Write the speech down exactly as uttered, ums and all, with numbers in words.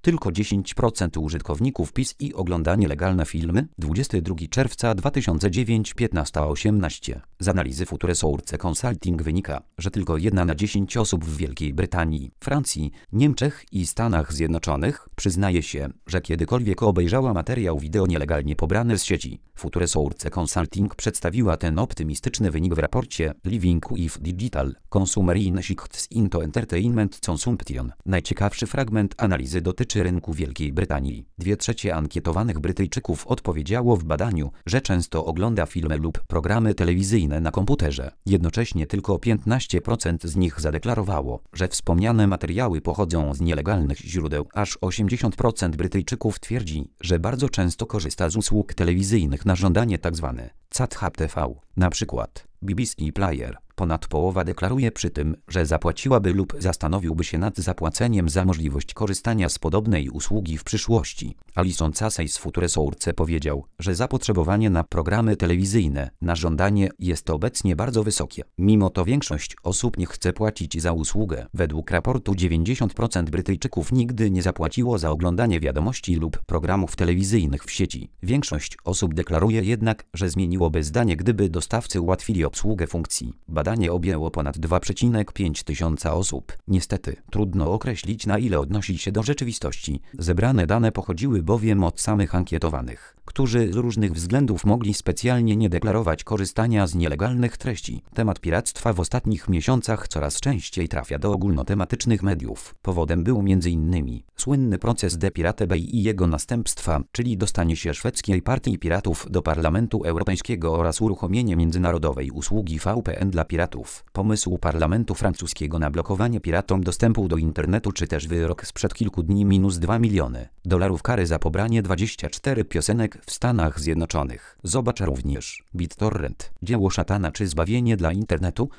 Tylko dziesięć procent użytkowników P I S I ogląda nielegalne filmy. dwudziestego drugiego czerwca dwa tysiące dziewięć, piętnaście osiemnaście. Z analizy Futuresource Consulting wynika, że tylko jedna na dziesięć osób w Wielkiej Brytanii, Francji, Niemczech i Stanach Zjednoczonych przyznaje się, że kiedykolwiek obejrzała materiał wideo nielegalnie pobrany z sieci. Futuresource Consulting przedstawiła ten optymistyczny wynik w raporcie Living with Digital Consumer in Shifts into Entertainment Consumption. Najciekawszy fragment analizy dotyczy rynku Wielkiej Brytanii. Dwie trzecie ankietowanych Brytyjczyków odpowiedziało w badaniu, że często ogląda filmy lub programy telewizyjne na komputerze. Jednocześnie tylko piętnaście procent z nich zadeklarowało, że wspomniane materiały pochodzą z nielegalnych źródeł. Aż osiemdziesiąt procent Brytyjczyków twierdzi, że bardzo często korzysta z usług telewizyjnych na żądanie tzw. C A T H T V, na przykład B B C Player. Ponad połowa deklaruje przy tym, że zapłaciłaby lub zastanowiłby się nad zapłaceniem za możliwość korzystania z podobnej usługi w przyszłości. Alison Casey z Futuresource powiedział, że zapotrzebowanie na programy telewizyjne na żądanie jest obecnie bardzo wysokie. Mimo to większość osób nie chce płacić za usługę. Według raportu dziewięćdziesiąt procent Brytyjczyków nigdy nie zapłaciło za oglądanie wiadomości lub programów telewizyjnych w sieci. Większość osób deklaruje jednak, że zmieniłoby zdanie, gdyby dostawcy ułatwili obsługę funkcji. Badanie objęło ponad dwa przecinek pięć tysiąca osób. Niestety, trudno określić, na ile odnosi się do rzeczywistości. Zebrane dane pochodziły bowiem od samych ankietowanych, którzy z różnych względów mogli specjalnie nie deklarować korzystania z nielegalnych treści. Temat piractwa w ostatnich miesiącach coraz częściej trafia do ogólnotematycznych mediów. Powodem był między innymi słynny proces De Pirate Bay i jego następstwa, czyli dostanie się szwedzkiej partii piratów do Parlamentu Europejskiego oraz uruchomienie międzynarodowej usługi V P N dla piratów. Pomysł Parlamentu francuskiego na blokowanie piratom dostępu do internetu, czy też wyrok sprzed kilku dni minus dwa miliony dolarów kary za pobranie dwudziestu czterech piosenek w Stanach Zjednoczonych. Zobacz również BitTorrent, dzieło szatana czy zbawienie dla internetu.